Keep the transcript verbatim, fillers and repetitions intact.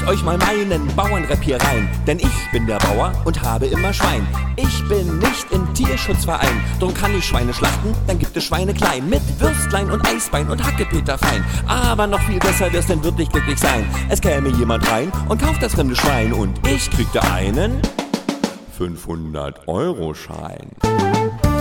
Zieht euch mal meinen Bauernrap hier rein, denn ich bin der Bauer und habe immer Schwein. Ich bin nicht im Tierschutzverein, drum kann ich Schweine schlachten, dann gibt es Schweine klein. Mit Würstlein und Eisbein und Hackepeter fein. Aber noch viel besser wär's denn wirklich glücklich sein. Es käme jemand rein und kauft das fremde Schwein und ich kriegte einen fünfhundert Euro Schein.